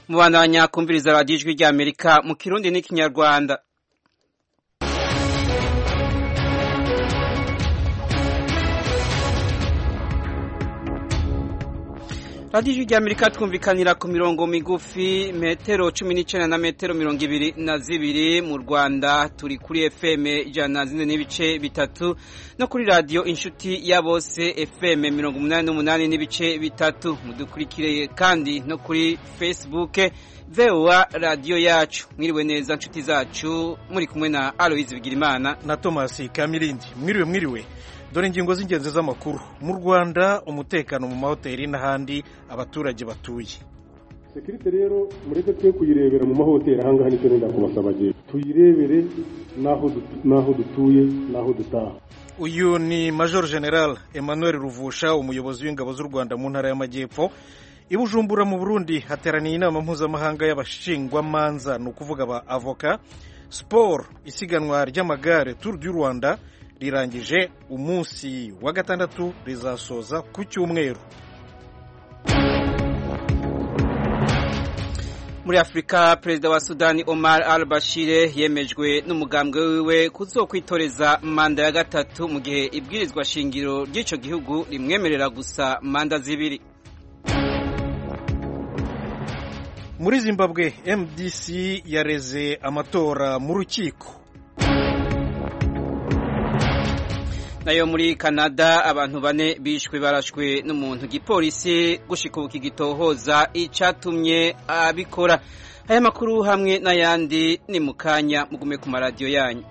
mubandanya kumviriza radiyo ijwi rya Amerika mu Kirundi n'ikinyarwanda. radiyo ijwi rya Amerika twumvikanira ku mirongo migufi metero 19 na metero 22 mu Rwanda, turi kuri FM 104.3 no kuri radio inshuti ya bose FM 88.3. Mudukurikire kandi no kuri Facebook VOA radio yacu. Mwiriwe neza nshuti zacu, muri kumwe na Aloise Bigirimana na Thomas Kamirindi. Mwiriwe dore ingingo z'ingenzi z'amakuru. Mu Rwanda umutekano mu mahoteli n'ahandi abaturage batuye. Sekirite rero mureke twe kuyirebera mu mahoteli ahangaha nicyo nenda kubasaba je tuyirebere naho dutuye naho dutaha. Uyu ni Major General Emmanuel Ruvusha, umuyobozi w'ingabo z'u Rwanda mu ntara y'Amajyepfo. I Bujumbura mu Burundi hateraniye inama mpuzamahanga y'abashingwamanza, ni ukuvuga aba avoka. Sport, isiganwa ry'amagare Tour du Rwanda rirangije umunsi wa gatandatu, rizasoza ku cyumweru. Muri Afrika, Perezida wa Sudani Omar al-Bashir yemejwe n'umugambwe wiwe kuzokwitoreza manda ya gatatu, mu gihe ibwirizwa shingiro ry'ico gihugu rimwemerera gusa manda zibiri. Muri Zimbabwe, MDC yareze amatora mu rukiko. Nayo muri Canada abantu 4 bishwe barashwe n'umuntu gipolisi gushika ubu kigitohoza icatumye abikora. Aya makuru hamwe n'ayandi ni mukanya, mugume ku maradiyo yanyu.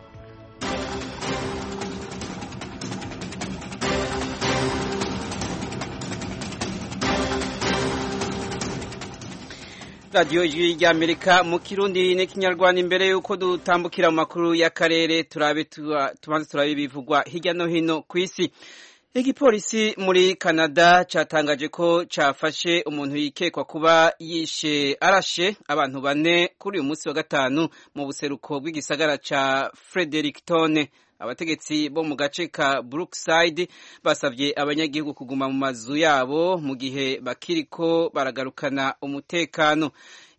radiyo ijwi rya Amerika mu Kirundi n'ikinyarwanda. Imbere yuko dutambukira mu makuru y'akarere, tubanze turabe ibivugwa hirya no hino ku isi. Igipolisi muri Canada catangaje ko cafashe umuntu yikekwa kuba arashe abantu 4 kuri uyu munsi wa gatanu mu buseruko bw'igisagara ca Fredericton. Abategetsi bo mu gace ka Brookside basavye abanyagihugu kuguma mu mazu yabo mu gihe bakiriko baragarukana umutekano.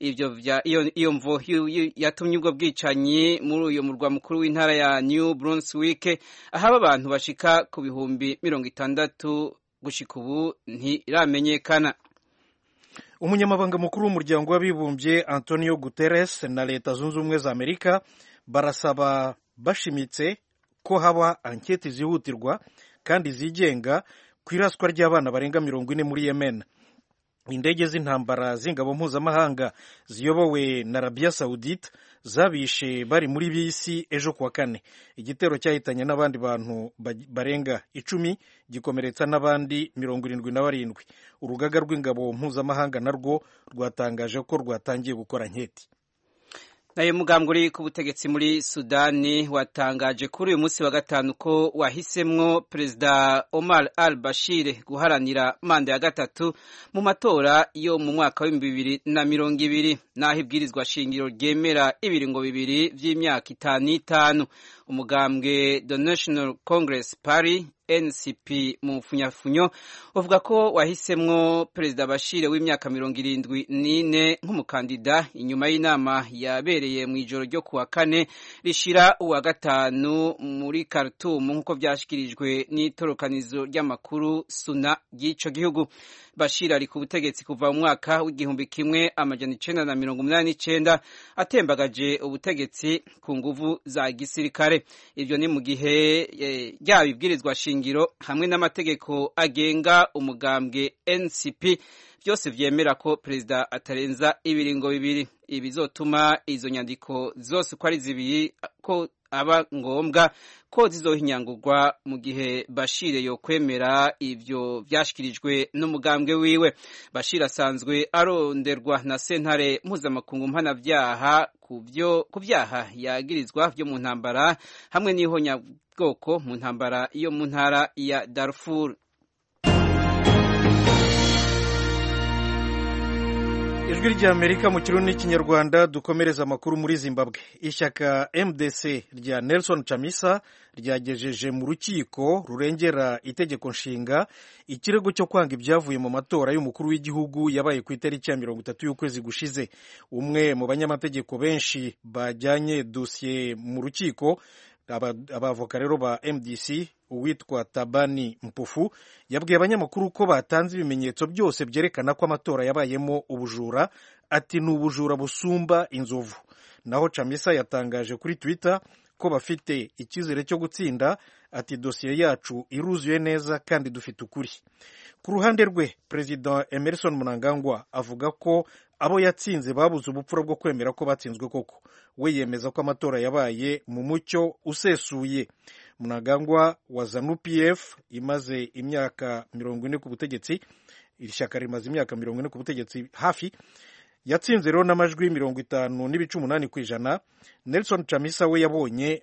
Iyo mvo yatumye ubwo bwicanyi muri uyo murwa mukuru w'intara ya New Brunswick, aho abantu bashika ku bihumbi 60 gushika ubu ntiramenyekana. Umunyamabanga mukuru w'umuryango w'abibumbye Antonio Guterres na Leta Zunze Ubumwe za Amerika barasaba bashimitse ko haba anketi zihutirwa kandi zigenga ku iraswa ry'abana barenga 40 muri Yemen. Indege z'intambara z'ingabo mpuzamahanga ziyobowe na Arabia Saudite zabishe bari muri bisi ejo kuwa kane. Igitero cyahitanye n'abandi bantu barenga 10, gikomeretsa n'abandi 77. Urugaga rw'ingabo mpuzamahanga narwo rwatangaje ko rwatangiye gukora anketi. Nayo mugambwe uri ku butegetsi muri Sudani watangaje kuri uyu munsi wa gatanu ko wahisemwo Perezida Omar al-Bashir guharanira manda ya gatatu mu matora yo mu mwaka wa 2020, naho ibwirizwa shingiro ryemera ibiringo bibiri vy'imyaka 5. Umugambwe The National Congress Party NCP mu funyafunyo uvuga ko wahisemwo Perezida Bashir w'imyaka 74 nk'umukandida inyuma y'inama yabereye mu ijoro ryo kuwa kane rishira uwa gatanu muri Khartoum, nk'uko byashikirijwe n'itorokanizo ry'amakuru SUNA ry'ico gihugu. Bashir ari ku butegetsi kuva mu mwaka w'igihumbi 1989 atembagaje ubutegetsi ku nguvu za gisirikare. Ivyo ni mu gihe ryabibwirizwa shingiro hamwe n'amategeko agenga umugambwe NCP byose vyemera ko perezida atarenza ibiringo bibiri. Ibizotuma izo nyandiko zose ko ari zibiri ko aba ngombwa ko zizohinyangurwa mu gihe Bashir yo kwemera ivyo vyashikirijwe n'umugambwe wiwe. Bashir asanzwe aronderwa na sentare mpuzamakungu mpanavyaha ku vyaha yagirizwa vyo mu ntambara hamwe n'ihonyabwoko mu ntambara yo mu ntara ya Darfur. ijwi ry'Amerika mu kirundi n'ikinyarwanda. Dukomereza amakuru muri Zimbabwe. Ishyaka MDC rya Nelson Chamisa ryagejeje mu rukiko rurengera itegeko nshinga ikirego cyo kwanga ibyavuye mu matora y'umukuru w'igihugu yabaye ku itariki ya 30 y'ukwezi gushize. Umwe mu banyamategeko benshi bajyanye dosiye mu rukiko, abavoka rero ba MDC, uwitwa Tabani Mpufu, yabwiye abanyamakuru ko batanze ibimenyetso byose byerekana ko amatora yabayemo ubujura. Ati ni ubujura busumba inzovu. Naho Chamisa yatangaje kuri Twitter ko bafite icyizere cyo gutsinda. Ati dosiye yacu iruzuye neza kandi dufite ukuri. Ku ruhande rwe, Perezida Emmerson Mnangagwa avuga ko abo yatsinze babuze ubupfura bwo kwemera ko batsinzwe koko. We yemeza ko amatora yabaye mu mucyo usesuye. Mnangagwa wa ZANU-PF imaze imyaka 40 ku butegetsi, iri shyaka rimaze imyaka 40 ku butegetsi hafi, yatsinze rero n'amajwi 50.8 kw'ijana. Nelson Chamisa we yabonye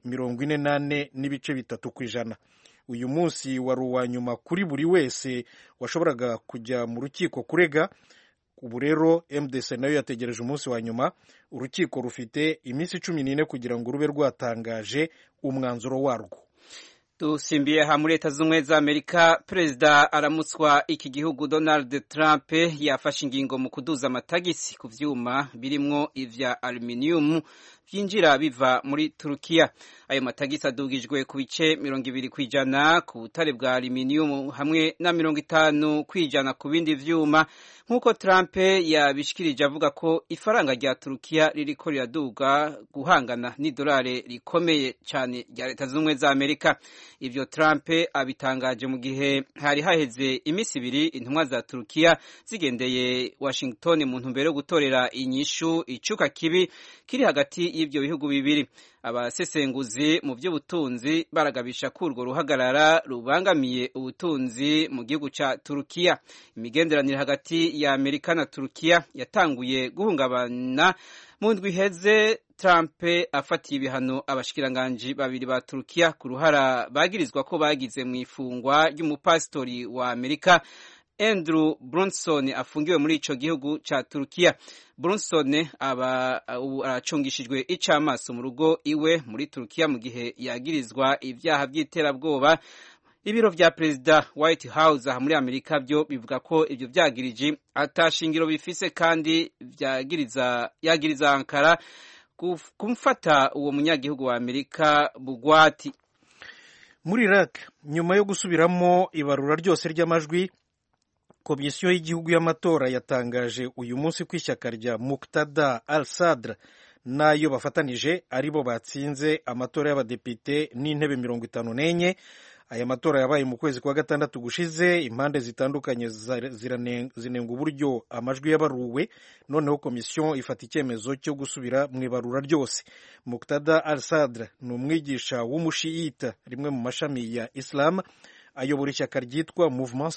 48.3 kw'ijana. Uyu munsi wari uwa nyuma kuri buri wese washoboraga kujya mu rukiko kurega. Ubu rero MDC nayo yategereje umunsi wa nyuma. Urukiko rufite iminsi 14 kugira ngo rube rwatangaje umwanzuro warwo. Dusimbiye ha muri Leta Zunze za Amerika, Perezida aramutswa iki gihugu Donald Trump yafashe ingingo mu kuduza amatagisi ku vyuma birimwo ivya aluminium vyinjira biva muri Turukiya. Ayo matagisi adugijwe ku bice 20% ku butare bwa aluminium hamwe na 50% ku bindi vyuma, nk'uko Trump yabishikirije avuga ko ifaranga rya Turukiya ririko riraduga guhangana n'idolari rikomeye cyane rya Leta Zunze za Amerika. Ivyo Trump abitangaje mu gihe hari haheze imisi ibiri intumwa za Turukiya zigendeye Washington mu ntumbero yo gutorera inyishu icuka kibi kiri hagati y'ivyo bihugu bibiri. Abasesenguzi mu by'ubutunzi baragabisha ko urwo ruhagarara rubangamiye ubutunzi mu gihugu ca Turukiya. Imigenderanire hagati ya Amerika na Turukiya yatanguye guhungabana mu ndwi iheze. Trump afatiye ibihano abashikiranganji babiri ba Turukiya ku ruhara bagirizwa ko bagize mu ifungwa ry'umupasitori wa Amerika Andrew Brunson afungiwe muri ico gihugu ca Turukiya. Brunson aracungishijwe icamaso mu rugo iwe muri Turukiya mu gihe yagirizwa ivyaha by'iterabwoba. Ibiro vya Perezida White House aha muri Amerika byo bivuga ko ivyo vyagirije atashingiro bifise kandi yagiriza Ankara kumfata uwo munyagihugu wa Amerika bugwati. Muri Iraq, nyuma yo gusubiramo ibarura ryose ry'amajwi, Komisiyo y'igihugu y'amatora yatangaje uyu munsi ko ishyaka rya Muqtada al-Sadr nayo bafatanije aribo batsinze amatora y'abadepite n'intebe 54. Aya matora yabaye mu kwezi kwa gatandatu gushize. Impande zitandukanye zinenga uburyo amajwi yabaruwe. Noneho komisiyo ifata icyemezo cyo gusubira mu ibarura ryose. Muqtada al-Sadr ni umwigisha w'umushiyita, rimwe mu mashami ya Islam. Ayobora ishyaka ryitwa Mouvement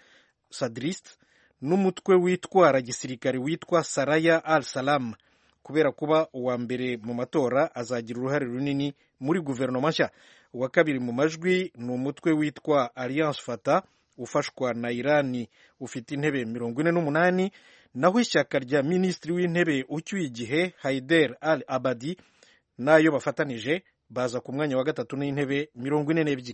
Sadriste n'umutwe witwara gisirikare witwa Saraya al-Salam. Kubera kuba uwa mbere mu matora, azagira uruhare runini muri guverinoma nshya. Uwa kabiri mu majwi ni umutwe witwa Alliance Fatah ufashwa na Irani, ufite intebe 48. Naho ishyaka rya minisitiri w'intebe ucyuye igihe Haider al-Abadi nayo bafatanije baza ku mwanya wa gatatu n'intebe 42.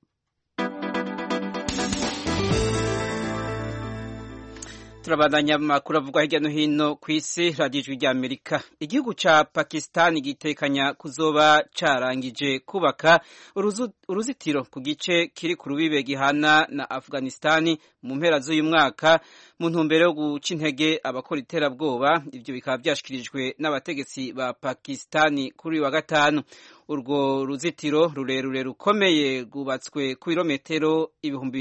Turabandanya amakuru avugwa hirya no hino ku isi. Radio Ijwi rya Amerika. Igihugu ca Pakistan gitekanya kuzoba carangije kubaka uruzitiro ku gice kiri ku rubibe gihana na Afghanistan mu mpera z'uyu mwaka mu ntumbero yo guca intege abakora iterabwoba. Ivyo bikaba vyashikirijwe n'abategetsi ba Pakistan kuri uyu wa gatanu. Urwo ruzitiro rurerure rukomeye rwubatswe ku birometero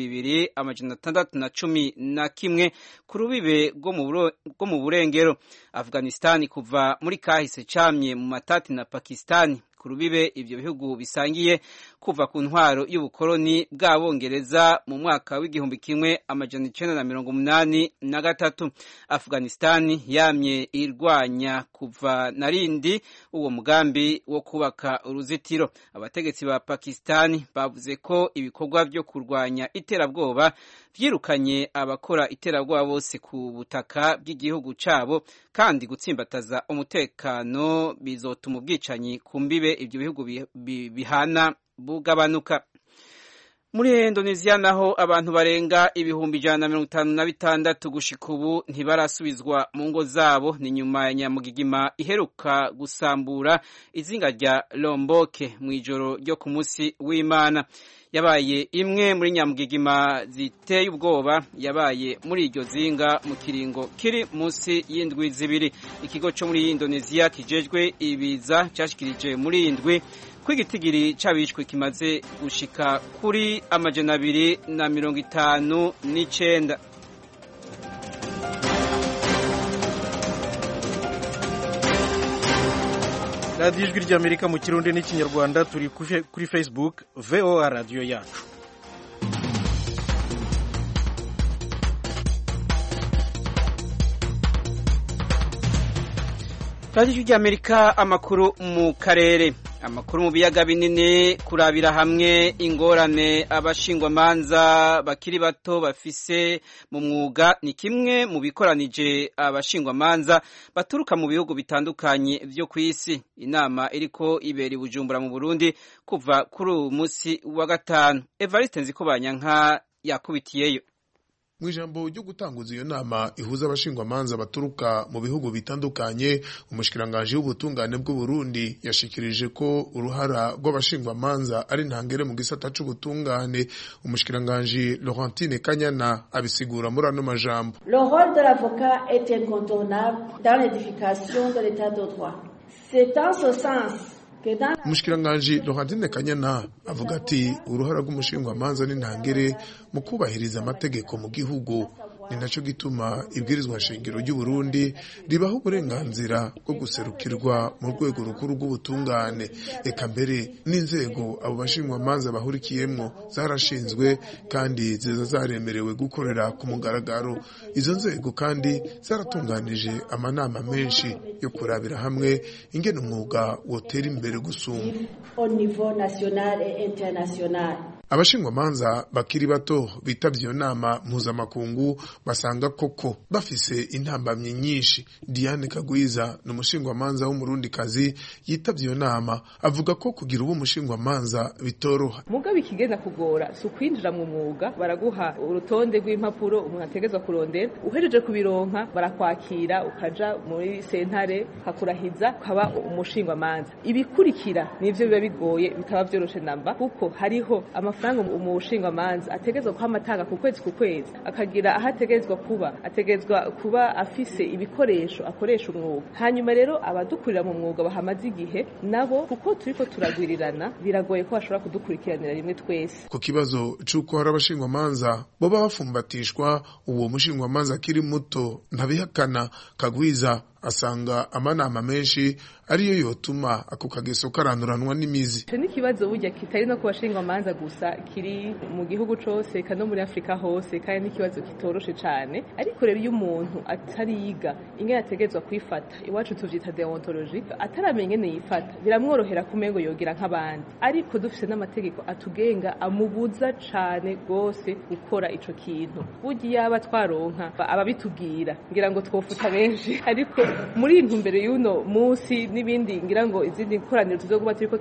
2611 ku rubibe rwo mu burengero. Afghanistan kuva muri kahise camye mu matati na Pakistan ku rubibe ivyo bihugu bisangiye kuva ku ntwaro y'ubukoloni bw'abongereza mu mwaka w'igihumbi kimwe amajana 1983. Afghanistan yamye irwanya kuva narindi uwo mugambi wo kubaka uruzitiro. Abategetsi ba Pakistan bavuze ko ibikorwa byo kurwanya iterabwoba vyirukanye abakora iterabwoba bose ku butaka bw'igihugu cabo, kandi gutsimbataza umutekano bizotuma ubwicanyi ku mbibe ibyo bihugu bihana bugabanuka. Muri Indonesia naho abantu barenga ibihumbi 156 gushika ubu ntibarasubizwa mu ngo zabo, ni nyuma ya nyamugigima iheruka gusambura izinga rya Lombok mu ijoro ryo ku munsi w'Imana. Yabaye imwe muri nyamugigima ziteye ubwoba yabaye muri iryo zinga mu kiringo kiri munsi y'indwi zibiri. Ikigo cyo muri Indonesia kijejwe ibiza cyashikirije muri indwi kwigitigiri cabishwe kimaze gushika kuri amajana 259. radiyo ijwi ry'Amerika mu Kirundi n'Ikinyarwanda, turi kuri Facebook VOA radiyo yacu. radiyo ijwi ry'Amerika, amakuru mu karere. Amakuru mu biyaga binini, kurabira hamwe ingorane abashingwamanza bakiri bato bafise mu mwuga ni kimwe mu bikoranije abashingwamanza baturuka mu bihugu bitandukanye vyo kw'isi. Inama iriko ibera i Bujumbura mu Burundi kuva kuri uyu munsi wa gatanu. Evariste Nzikobanyanka yakubitiyeyo. Mwijambo ryo gutanguza iyo nama ihuza abashingwamanza baturuka mu bihugu bitandukanye, umushikiranganje w'ubutungane bw'u Burundi yashikirije ko uruhara rw'abashingwamanza ari ntangere mu gisata c'ubutungane. Umushikiranganje Laurentine Kanyana abisigura muri ano majambo. Le rôle de l'avocat est incontournable dans l'édification de l'état de droit. C'est en ce sens Umushikiranganje Laurentine Kanyana avuga ati uruhara rw'umushingwamanza ni ntangere mu kubahiriza amategeko mu gihugu, ni naco gituma ibwirizwa shingiro ry'u Burundi ribaho uburenganzira bwo guserukirwa mu rwego rukuru rw'ubutungane. Eka mbere n'inzego abo bashingwamanza bahurikiyemwo zarashinzwe kandi ziza zaremerewe gukorera ku mugaragaro. Izo nzego kandi zaratunganije amanama menshi yo kurabira hamwe ingene umwuga wotera imbere gusumba au niveau national et international. Abashingwamanza bakiri bato bitavye iyo nama mpuzamakungu basanga koko bafise intambamye nyinshi. Diane Kagwiza n'umushingwamanza w'umurundikazi yitavye iyo nama, avuga ko kugira ubu umushingwamanza bitoroha. Mugabe ikigenda kugora si ukwinjira mu mwuga, baraguha urutonde rw'impapuro umuntu ategezwa kurondera, uhejeje kubironka barakwakira ukaja muri sentare hakurahiza ukaba umushingwamanza. Ibikurikira nivyo biba bigoye, bikaba vyoroshe namba, kuko hariho amafaranga umushingwamanza ategezwa kwa matanga ku kwezi akagira aho ategezwa kuba afise ibikoresho akoresha umwuga. Hanyuma rero abadukurira mu mwuga bahamaze igihe nabo, kuko turiko turagwirirana, biragoye ko bashobora kudukurikiranira rimwe twese. Ku kibazo c'uko hari abashingwamanza boba bafumbatishwa, uwo mushingwamanza akiri muto ntabihakana. Kagwiza asanga amanama menshi ariyo yotuma ako kageso karanduranwa n'imizi. Cyo n'ikibazo burya kitari no kubashingwamanza gusa, kiri mu gihugu cose kandi muri Afrika hose, kandi n'ikibazo kitoroshe cyane. Ariko rero iyo umuntu atariga ingene ategezwa kwifata, iwacu tuvyita deontologie, ataramenye ne yifata, biramworohera kumengo yogira nk'abandi. Ariko dufise n'amategeko atugenga amubuza cyane gose gukora ico kintu. Burya yaba twaronka ababitubwira ngira ngo twofuta benshi, ariko muri intumbero y'uno munsi n'ibindi ngira ngo izindi koraniro tuzoguba turiko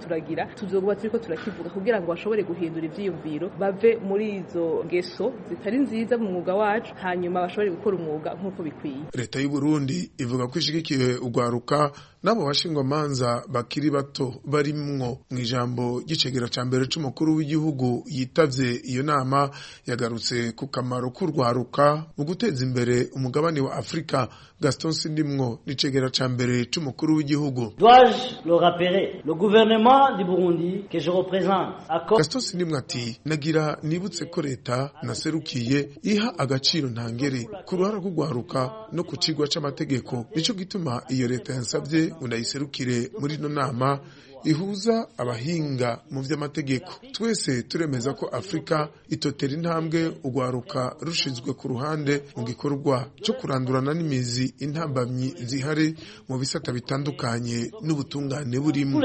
turakivuga kugira ngo bashobore guhindura ivyiyumviro, bave muri izo ngeso zitari nziza mu mwuga wacu, hanyuma bashobore gukora umwuga nk'uko bikwiye. Leta y'u Burundi ivuga ko ishigikiye ugwaruka nabo bashingwamanza bakiri bato barimwo. Mu ijambo ry'icegera ca mbere c'umukuru w'igihugu yitavye iyo nama, yagarutse ku kamaro k'urwaruka mu guteza imbere umugabane wa Afrika. Gaston Sindimwo n'icegera ca mbere c'umukuru w'igihugu. Dois-je le rappeler, le gouvernement du Burundi que je représente. Gaston Sindimwo ati nagira nibutse ko leta naserukiye iha agaciro ntangere ku ruhara rw'urwaruka no ku cigwa c'amategeko. Nico gituma iyo leta yansabye unayiserukire muri no nama ihuza abahinga mu vy'amategeko. Twese turemeza ko Afrika itotera intambwe ugwaruka rushizwe ku ruhande mu gikorwa cyo kurandurana n'imizi intambamyi zihari mu bisata bitandukanye n'ubutungane burimo.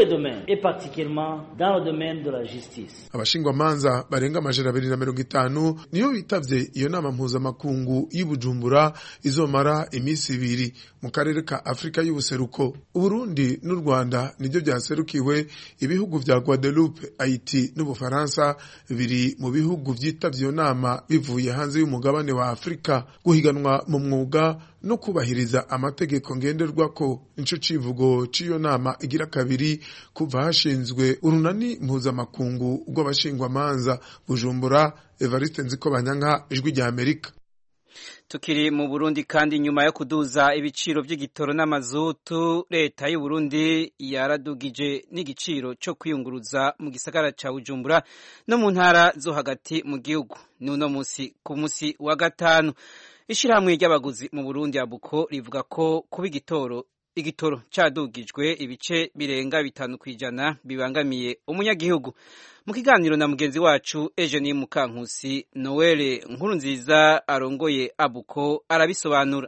Abashingwamanza barenga amajana 250 niyo bitavye iyo nama mpuzamakungu y'Ibujumbura izomara imisi 2 mu karere ka Afrika y'ubuseruko. Uburundi n'u Rwanda nibyo byaserukiwe, ibihugu vya Guadeloupe, Haiti n'Ubufaransa biri mu bihugu vyitavye iyo nama bivuye hanze y'umugabane wa Afrika. Guhiganwa mu mwuga no kubahiriza amategeko ngenderwako nico civugo c'iyo nama igira kabiri kuva hashinzwe urunani mpuzamakungu rw'abashingwamanza. Bujumbura, Evariste Nzikobanyanka, Ijwi rya Amerika. Tukiri mu Burundi kandi nyuma yo kuduza ibiciro by'igitoro n'amazutu, leta y'u Burundi yaradugije n'igiciro cyo kwiyunguruza mu gisagara ca Bujumbura no mu ntara zo hagati mu gihugu. Nuno musi ku musi wa gatanu, ishirahamwe ry'abaguzi mu Burundi Abuko rivuga ko kuba igitoro cadugijwe ibice birenga 5% bibangamiye umunyagihugu. Mu kiganiro na mugenzi wacu Eugenie Mukankusi, Noel Nkurunziza arongoye Abuko arabisobanura.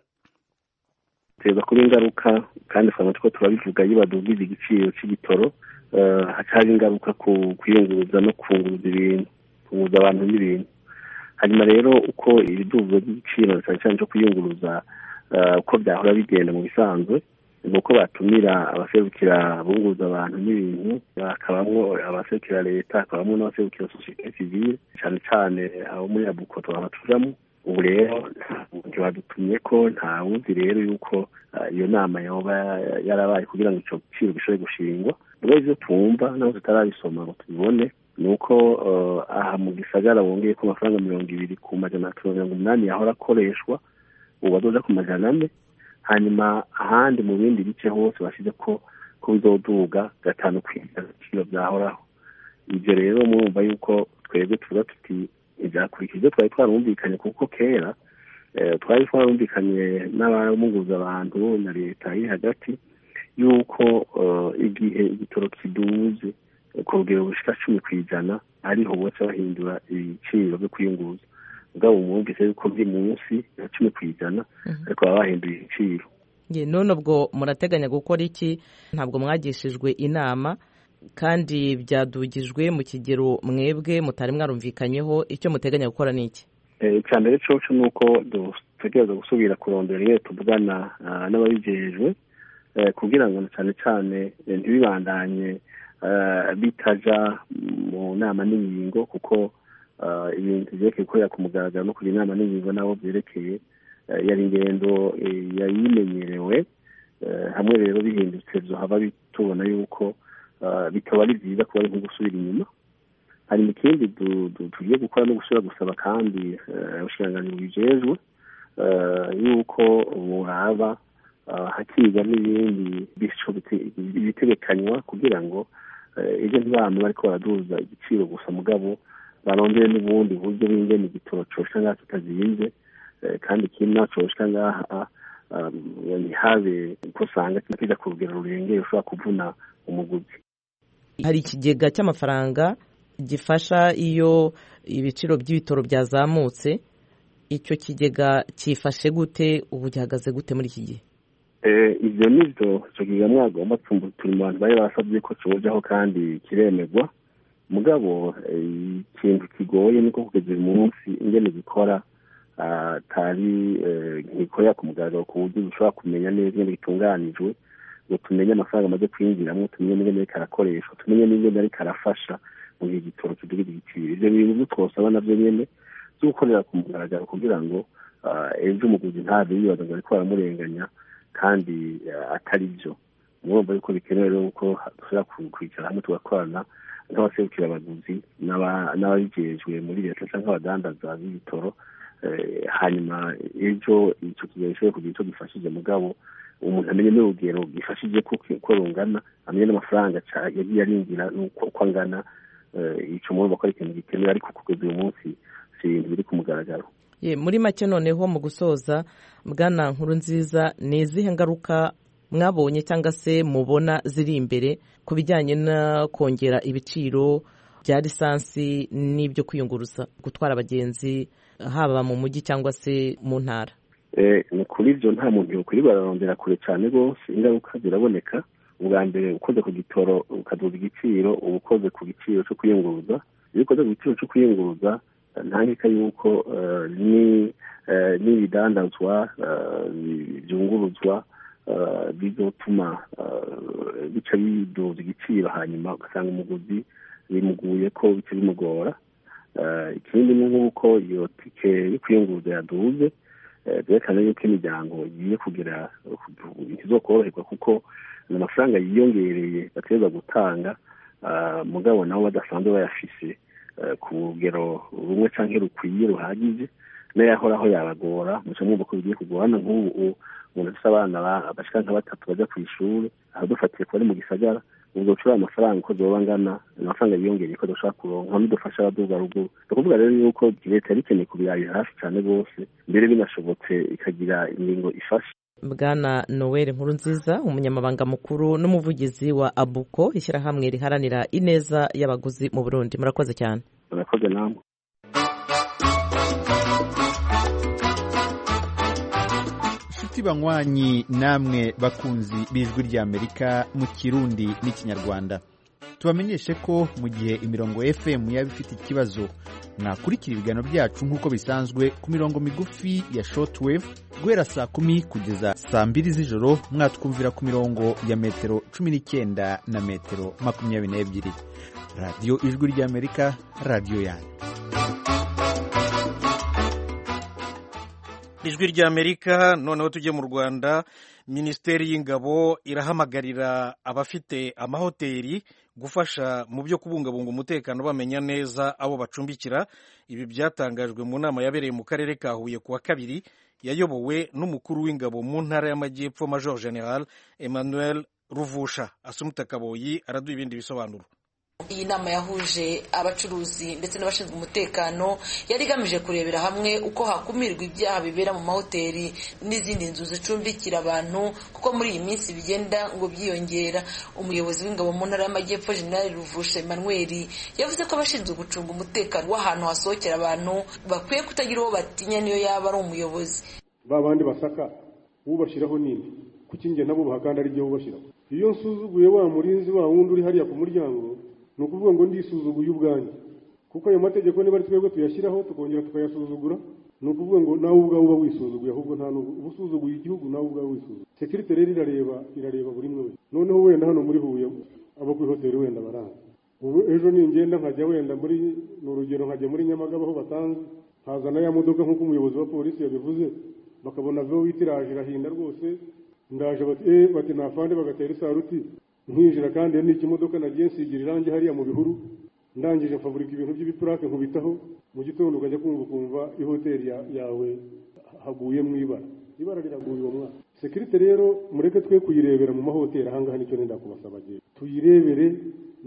Teza kuri ingaruka kandi fana two turabivuga yibadugize igiciro c'igitoro, hacari ingaruka ku kwiyunguruza no kunguruza ibintu, kunguruza abantu n'ibintu. Hanyuma rero uko ibiduzo by'igiciro cyane cyo kwiyunguruza uko byahora bigenda mu bisanzwe, nuko batumira abaserukira bunguza abantu n'ibintu, bakabamwo abaserukira leta, bakabamwo n'abaserukira societe civile, cyane abo muri Abuko twabatujamo. Ubu rero badutumye ko nta wuzi rero yuko iyo nama yoba yarabaye kugira ngo ico giciro gishobore gushingwa. Ubwo ivyo twumva naho tutarabisoma ngo tubibone nuko aha mu gisagara bongeye ko amafaranga 200 ku majana 180 yahora akoreshwa, ubu bazoja ku majana 4. Hanyuma ahandi mu bindi bice hose bashize ko bizoduga 5 kw'ijana byahoraho. Ibyo rero murumva yuko twebwe tuvuga tuti ibyakurikije twari twarumvikanye, kuko kera twari twarumvikanye n'abamunguza abantu na leta iri hagati yuko igihe igitoro kiduze ku rugero bushika 10% ariho bose bahindura ibiciro byo kwiyunguruza. Ubwo mwumvise yuko biri munsi ya 10% ariko bahinduye ibiciro. None ubwo murateganya gukora iki? Ntabwo mwagishijwe inama kandi byadugijwe mu kigero mwebwe mutari mwarumvikanyeho, icyo muteganya gukora niki? Cyane cyo nuko dutegereza gusubira kurondera iyo tuvugana n'ababijejwe kugira ngo cyane ntibibandanye bitaja mu nama n'ingingo, kuko ibintu byerekeye gukorera ku mugaragaro no kugira inama n'ingingo nabo byerekeye yari ingendo yayimenyerewe. Hamwe rero bihindutse haba bitubona yuko bitaba ari byiza kuba ari nko gusubira inyuma. Hari ikindi tugiye gukora no gusubira gusaba kandi abashikiranganji bijejwe yuko buraba hakiga n'ibindi bitegekanywa kugira ngo ibyo ntibame bariko baraduza igiciro gusa, mugabo barondere n'ubundi buryo bingene igitoro coshika ngaha kitazinze, kandi ikindi naco coshika ngaha ntihabe ko usanga kija ku rugero rurengeye ushobora kuvuna umuguzi. Hari ikigega cy'amafaranga gifasha iyo ibiciro by'ibitoro byazamutse, icyo kigega cyifashe gute, ubu gihagaze gute muri iki gihe? Ibyo nivyo cyo kigega mwagomba turi mu bantu bari basabye ko cojaho kandi kiremegwa, mugabo ikintu kigoye niko kugeza uyu munsi ingene gikora atari nkikorera ku mugaragaro ku buryo ushobora kumenya neza ingene gitunganijwe, ngo tumenye amafaranga amaze kwinjiramo, tumenye n'ingene ariko arakoreshwa, tumenye n'ingene ariko arafasha mu gihe igitoro kidugira igiciro. Ivyo bintu twosaba navyo nyene vyo gukorera ku mugaragaro kugira ngo ejo umuguzi ntave yibaza ngo ariko baramurenganya kandi atari byo. Murumva yuko bikenewe rero uko dushobora kwicara hamwe tugakorana n'abaserukira abaguzi n'ababijejwe muri leta canke abadandaza b'ibitoro, hanyuma ejo ico kigega gishobora kugira ico gifashije, mugabo umuntu amenye n'urugero gifashije ko rungana, amenye n'amafaranga yagiye arinjira uko angana. Ico murumva ko ari ikintu gikenewe, ariko kugeza uyu munsi si ibintu biri ku mugaragaro. Muri make noneho mu gusoza, Bwana Nkurunziza, ni izihe ngaruka mwabonye cyangwa se mubona ziri imbere ku bijyanye no kongera ibiciro bya lisansi n'ibyo kwiyunguruza gutwara abagenzi haba mu mujyi cyangwa se mu ntara? Ni kuri ibyo nta muntu yokwiri bararondera kure cyane rwose, ingaruka ziraboneka. ubwa mbere ukoze ku gitoro ukaduza igiciro, uba ukoze ku giciro cyo kwiyunguruza. iyo ukoze ku giciro cyo kwiyunguruza nta nkeka yuko n'ibidandazwa byunguruzwa bizotuma bica biduza igiciro, hanyuma ugasanga umuguzi bimuguye ko bica bimugora. Ikindi ni nk'uko iyo tike yo kwiyunguruza yaduze, byerekana yuko imiryango igiye kugira izokoroherwa, kuko ni amafaranga yiyongereye bategereza gutanga, mugabo nabo badasanzwe bayafise ku rugero rumwe cyangwa rukwiye ruhagije, n'ayahoraho yabagora. muca mwumva ko bigiye kugorana. nk'ubu umuntu afite abana bashika nka 3 bajya ku ishuri, aho dufatiye ko ari mu gisagara, uzocura amafaranga uko zoba angana, amafaranga yiyongereye ko dushaka kuronka n'idufasha abaduga ruguru. Tukuvuga rero yuko leta yari ikeneye kubirabira hafi cyane rwose, mbere binashobotse ikagira ingingo ifasha. Bwana Noel Nkurunziza, umunyamabanga mukuru n'umuvugizi wa Abuko, ishyirahamwe riharanira ineza y'abaguzi mu Burundi, murakoze cyane. Murakoze namwe. Banywanyi namwe bakunzi b'ijwi ry'Amerika mu Kirundi n'Ikinyarwanda, tubamenyeshe ko mu gihe imirongo FM yaba ifite ikibazo, mwakurikira ibiganiro byacu nk'uko bisanzwe ku mirongo migufi ya shortwave guhera saa 10 kugeza saa 2 z'ijoro. mwatwumvira ku mirongo ya metero 19 na metero 22. Radio Ijwi ry'Amerika, radio yanyu. Ijwi ry'Amerika. Noneho tujye mu Rwanda. Minisiteri y'Ingabo irahamagarira abafite amahoteli gufasha mu byo kubungabunga umutekano, bamenya neza abo bacumbikira. Ibi byatangajwe mu nama yabereye mu karere ka Huye kuwa 2 yayobowe n'umukuru w'ingabo mu ntara y'Amajyepfo Major General Emmanuel Ruvusha. Asumta Kaboyi araduha ibindi bisobanuro. Iyi nama yahuje abacuruzi ndetse n'abashinzwe umutekano yari igamije kurebera hamwe uko hakumirwa ibyaha bibera mu mahoteli n'izindi nzu zicumbikira abantu, kuko muri iyi minsi bigenda ngo byiyongera. Umuyobozi w'ingabo mu ntara y'Amajyepfo General Ruvusha Emmanuel yavuze ko abashinzwe gucunga umutekano w'ahantu hasohokera abantu bakwiye kutagira uwo batinya niyo yaba ari umuyobozi. Babandi basaka ubashiraho ninde kuki nge nabo bahakanda ari byo ubashiraho. Iyo nsuzuguye wa murinzi wa wundi uri hariya ku muryango, ni ukuvuga ngo ndisuzuguye ubwanjye, kuko ayo mategeko niba ari twebwe tuyashyiraho tukongera tukayasuzugura, ni ukuvuga ngo nawe ubwawe uba wisuzuguye, ahubwo nta n'ubu usuzuguye igihugu, nawe ubwawe wisuzuguye. Security rero irareba buri mwe wese. Noneho wenda hano muri Huye abo ku hoteli wenda baranga, ubu ejo ningenda nkajya wenda muri n'urugero nkajya muri Nyamagabe aho batanze, nkazana ya modoka nk'uko umuyobozi wa polisi yabivuze, bakabona vo witiraje irahinda rwose, ndaje bati nafande bagatera isaruti nkinjira, kandi ni ikimodoka nagiye nsigira irangi hariya mu bihuru, ndangije mfaburika ibintu by'ibipurake nkubitaho, mu gitondo ukajya kumva ihoteli yawe haguye mu ibara riraguye uwo mwaka. Security rero mureke twe kuyirebera mu mahoteli ahangaha, nicyo nenda kubasaba gihe tuyirebere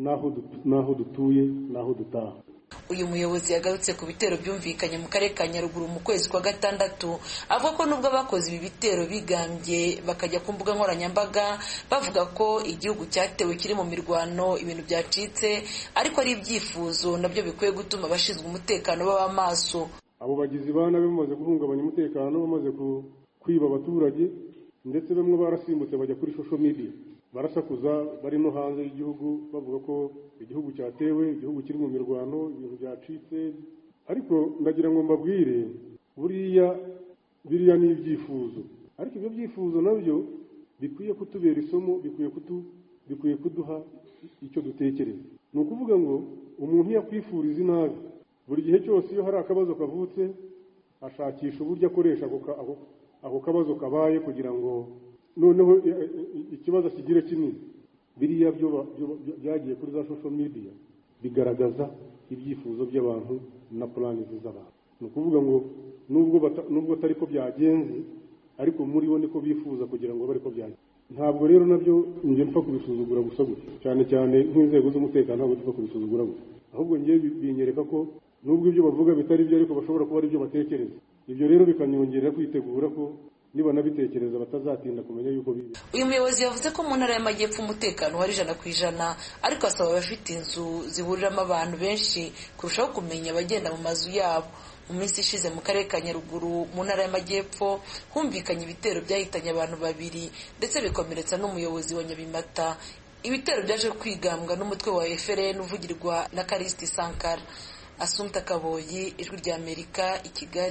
naho dutuye naho dutaha. Uyu muyobozi yagarutse ku bitero byumvikanye mu karere ka Nyaruguru mu kwezi kwa 6, avuga ko nubwo abakoze ibi bitero bigambye bakajya ku mbuga nkoranyambaga bavuga ko igihugu cyatewe kiri mu mirwano, ibintu byacitse, ariko ari ibyifuzo nabyo bikwiye gutuma abashinzwe umutekano baba maso. Abo bagizi bana bamaze guhungabanya umutekano, bamaze kwiba abaturage, ndetse bamwe barasimbutse bajya kuri social media barasakuza, bari no hanze y'igihugu bavuga ko igihugu cyatewe, igihugu kiri mu mirwano, ibintu byacitse. Ariko ndagira ngo mbabwire, biriya ni ibyifuzo, ariko ibyo byifuzo nabyo bikwiye kutubera isomo, bikwiye kuduha icyo dutekereza. Ni ukuvuga ngo umuntu yakwifuriza inabi, buri gihe cyose iyo hari akabazo kavutse ashakisha uburyo akoresha ako kabazo kabaye kugira ngo noneho ikibazo kigire kinini. Biriya byo byagiye kuri za social media bigaragaza ibyifuzo by'abantu na plans z'abantu. Ni ukuvuga ngo nubwo atari ko byagenze, ariko muri bo niko bifuza kugira ngo bari ko byagenze. Ntabwo rero nabyo nje mpfa kubisuzugura gusa gutya, cyane nk'inzego z'umutekano ntabwo mpfa kubisuzugura gutya, ahubwo ngiye binyereka ko nubwo ibyo bavuga bitari byo, ariko bashobora kuba ari byo batekereza. Ibyo rero bikanyongerera kwitegura ko nibanabitekereza batazatinda kumenya yuko bibi. Uyu muyobozi yavuze ko mu ntara y'Amajyepfo umutekano wari 100%, ariko asaba abafite inzu zihuriramo abantu benshi kurushaho kumenya abagenda mu mazu yabo. Mu minsi ishize mu karere ka Nyaruguru mu ntara y'Amajyepfo humvikanye ibitero byahitanye abantu 2 ndetse bikomeretsa n'umuyobozi wa Nyabimata. Ibitero byaje kwigambwa n'umutwe wa FRN uvugirwa na Karisti Sankara. Assumpta Kaboyi, Ijwi rya Amerika, i Kigali.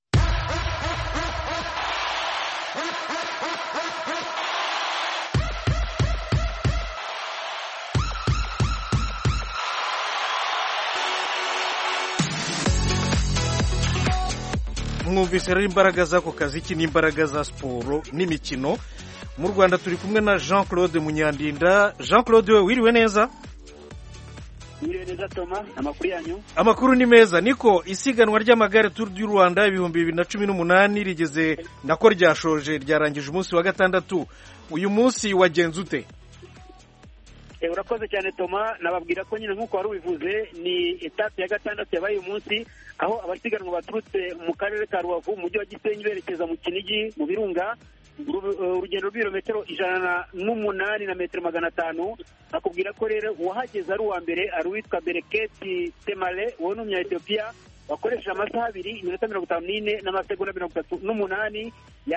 Mwumvise rero imbaraga z'ako kazi iki n'imbaraga za siporo n'imikino. Mu Rwanda turi kumwe na Jean Claude Munyandinda. Jean Claude, we wiriwe neza? Wiriwe neza Toma, amakuru yanyu? Amakuru ni meza. Niko isiganwa ry'amagare Tour du Rwanda 2018 rigeze nako ryashoje, ryarangije umunsi wa gatandatu. Uyu munsi wagenze ute? Urakoze cyane Toma, nababwira ko nyine nkuko wari ubivuze ni etape ya gatandatu yabaye umunsi, aho abasiganwa baturutse mu karere ka Rubavu mu mujyi wa Gisenyi berekeza mu Kinigi mu Birunga, urugendo rw'ibirometero 108 na metero 500. Nakubwira ko rero uwahageze ari uwa mbere ari uwitwa Bereketi Temale, uwo ni umunya-Ethiopia wakoresheje amasaha 2 iminota 54 n'amasegonda 38.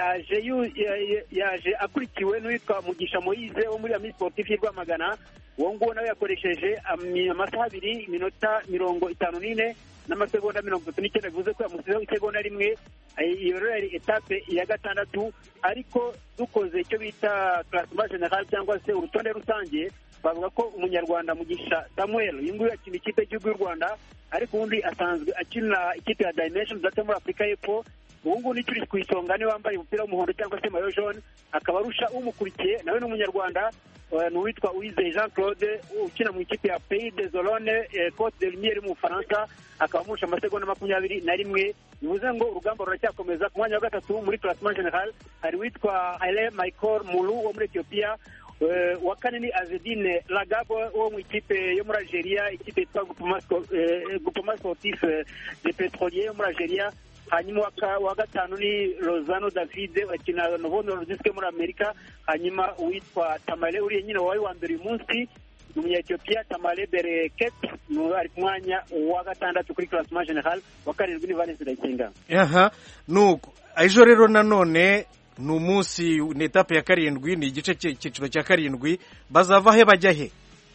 yaje akurikiwe n'uwitwa Mugisha Moise wo muri Ami Sportif Rwamagana. Uwo nguwo nawe yakoresheje amasaha 2 iminota 54 n'amasegonda 39, bivuze ko yamusizeho isegonda rimwe. Iyo rero yari etape ya gatandatu, ariko dukoze icyo bita classement general cyangwa se urutonde rusange, bavuga ko umunyarwanda Mugisha Samuel uyu nguyu akina ikipe y'u Rwanda, ariko ubundi asanzwe akina ikipe ya Dimension zate muri Afurika y'Epfo. Ubu ngubu nicyo ku isonga ni wambaye umupira w'umuhondo cyangwa se maillot jaune, akaba arusha umukurikiye nawe n'umunyarwanda n'uwitwa Uwizeye Jean Claude ukina mu ikipe ya Pays des Olonnes Côte de Lumière mu Faransa, akaba amurusha amasegonda 21. Bivuze ngo urugamba ruracyakomeza. Ku mwanya wa gatatu muri classement general hari witwa Haile Michael Mulu wo muri Ethiopia, wa kane ni Azedine Lagabo wo mu ikipe yo muri Algeria, ikipe yitwa Groupement Sportif de Pétrolier yo muri Algeria. Hanyuma wa gatanu ni Lozano David akina Novo Nordisk muri Amerika. Hanyuma uwitwa Tamale uri nyine wawe wa mbere uyu munsi umunya-Ethiopia Tamale Bereket ari ku mwanya wa gatandatu kuri classement general. Wa karindwi ni Valence Ndayisenga. Nuko ejo rero nanone ni umunsi ni etape ya karindwi, ni igice cyiciro cya karindwi. Bazava he bajya he?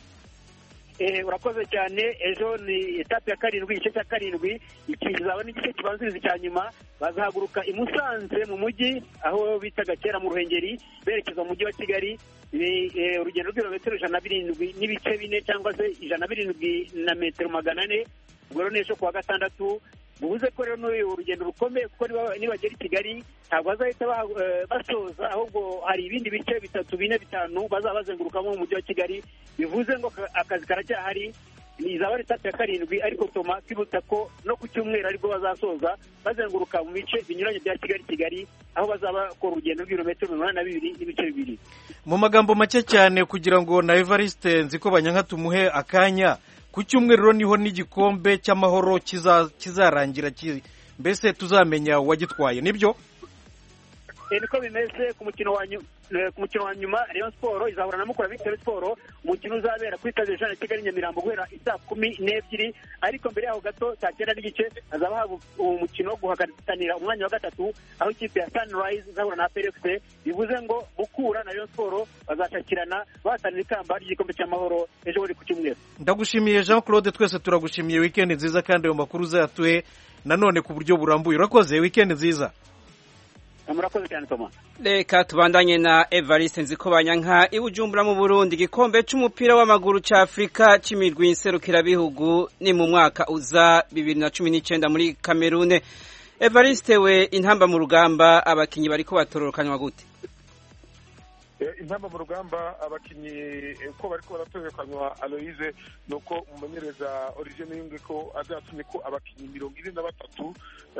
Urakoze cyane. Ejo ni etape ya karindwi, igice cya karindwi. Ikizaba n'igice kibanziriza cya nyuma. Bazahaguruka i Musanze mu mujyi aho bitaga kera mu Ruhengeri, berekeza mu mujyi wa Kigali. Urugendo rw'ibirometero 107 n'ibice 4 cyangwa se 107 na metero 400. Ubwo rero n'ejo kuwa gatandatu. Buvuze ko rero urugendo rukomeye kuko nibagera i Kigali ntabwo bazahita basoza, ahubwo hari ibindi bice 3, 4, 5 bazaba bazengurukamo mu mujyi wa Kigali. Bivuze ngo akazi karacyahari. Izaba ari etape ya karindwi, ariko Toma kwibuta ko no ku cyumweru aribwo bazasoza bazenguruka mu bice binyuranye bya Kigali, aho bazaba bakora urugendo rw'ibirometero 82 n'ibice 2. Mu magambo make cyane kugira ngo na Evariste Nziko Banyanka tumuhe akanya, ku cyumweru niho n'igikombe cy'amahoro kizarangira, mbese tuzamenya uwagitwaye, nibyo? Niko bimeze. Ku mukino wa nyuma Rayon Sport izahura na Mukura Victory Sport. Umukino uzabera kuri stade Jean Kigali Nyamirambo guhera isaa 12, ariko mbere yaho gato saa 9 n'igice hazaba haba umukino wo guhatanira umwanya wa gatatu, aho ikipe ya Sunrise izahura na PFC. Bivuze ngo Mukura na Rayon Sport bazashakirana bahatanira ikamba ry'igikombe cy'amahoro ejo buri ku cyumweru. Ndagushimiye Jean Claude, twese turagushimiye. Weekend nziza kandi ayo makuru uzayatuhe nanone ku buryo burambuye. Urakoze, weekend nziza. Murakoze cyane Toma. Reka tubandanye na Evariste Nziko Banyanka. I Bujumbura mu Burundi, igikombe c'umupira w'amaguru ca Afrika c'imirwi nserukirabihugu ni mu mwaka uza 2019 muri Cameroon. Evariste, we intamba mu rugamba abakinyi bariko batororokanywa gute? intamba mu rugamba abakinnyi ko bariko baratorerukanywa Aloise nuko umumenyereza Olivier Niyunge ko azatumye ko abakinnyi 43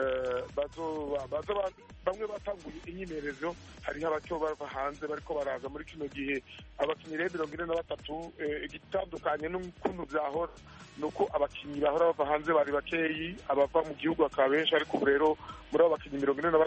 baza bamwe batanguye inyimerezo hariho abacyo bava hanze bariko baraza muri kino gihe abakinnyi rero 43 igitandukanye n'ukuntu byahora nuko abakinnyi bahora bava hanze bari bakeyi abava mu gihugu akaba benshi ariko rero muri abo bakinnyi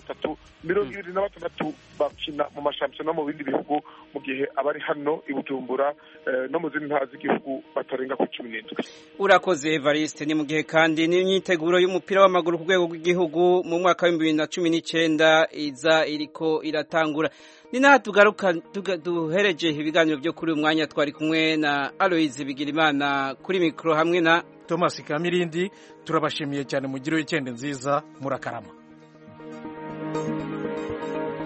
23 bakina mu mashampiyona mu bindi bihugu mu gihe abari hano i Bujumbura no mu zindi ntara z'igihugu batarenga ku 17. Urakoze Evariste. Ni mu gihe kandi n'imyiteguro y'umupira w'amaguru ku rwego rw'igihugu mu mwaka wa 2019 iza iriko iratangura. Ni naha tugaruka duhereje ibiganiro byo kuri uyu mwanya twari kumwe na Aloise Bigirimana kuri mikro hamwe na Thomas Kamirindi. Turabashimiye cyane, mugire weekend nziza, murakarama.